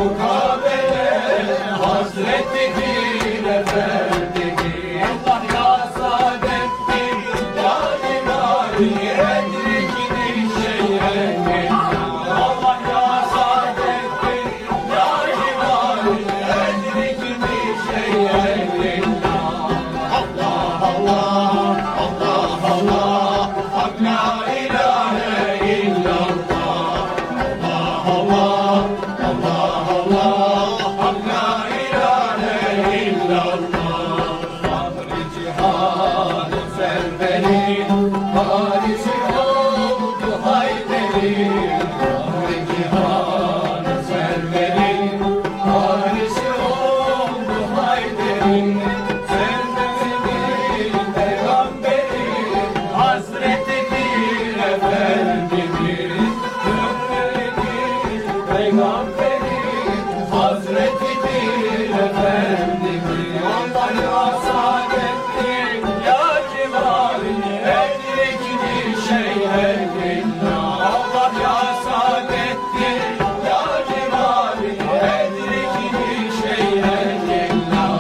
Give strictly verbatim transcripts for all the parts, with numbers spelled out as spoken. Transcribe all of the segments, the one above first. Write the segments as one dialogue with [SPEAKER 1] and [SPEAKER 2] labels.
[SPEAKER 1] mukabele Hazreti Pir Efendi'dir. Allah ya saadettir, ya cemali edrikini şeyhine. Allah ya saadettir, ya cemali edrikini şeyhine. Allah Allah, Allah Allah, Hak la ilahe illallah. Allah Allah, Allah Allah, Hak la ilahe illallah. Fahri cihan serverin, Paris'i oldu Hayber'in. Fahri cihan serverin, Paris'i oldu Hayber'in. Sevmemin peygamberin, Hazreti Pir Efendi'dir. Sevmemin peygamberin, Hazreti Pir Efendi'dir. Allah ya saadettir, ya cemali edrikini şeyhedillah. Allah ya saadettir, ya cemali edrikini şeyhedillah.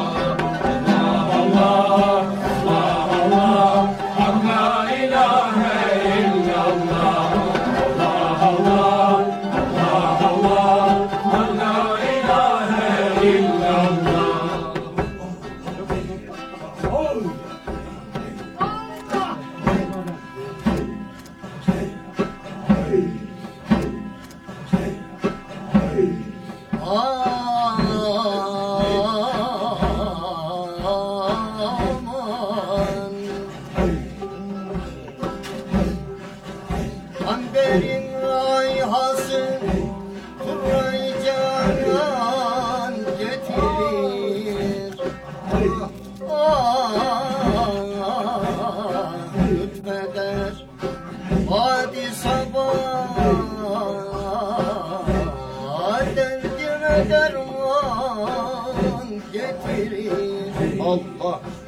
[SPEAKER 1] Allah Allah, Allah Allah, Hak la ilahe illallah. Allah Allah, Allah Allah, Hak la ilahe illallah.
[SPEAKER 2] Aman Amberin rayhası Turayı canan getirir. Ah, lütfeder hadi sabah derdime derman getirir. Allah